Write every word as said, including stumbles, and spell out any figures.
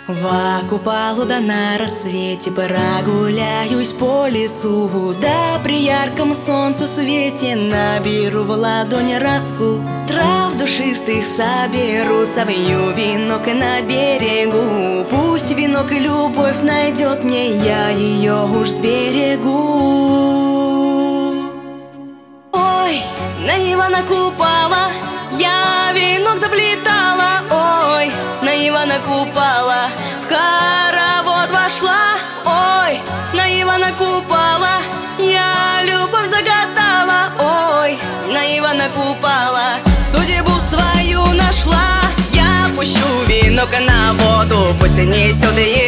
В Купалу да на рассвете прогуляюсь по лесу, да при ярком солнце свете наберу в ладони росу. Трав душистых соберу, совью венок на берегу. Пусть венок и любовь найдет мне, я ее уж сберегу. Ой, на Ивана Купала я венок заплетала. Ой, на Ивана Купала в хоровод вошла. Ой, на Ивана Купала я любовь загадала. Ой, на Ивана Купала судьбу свою нашла. Я пущу венок на воду, пусть несет ее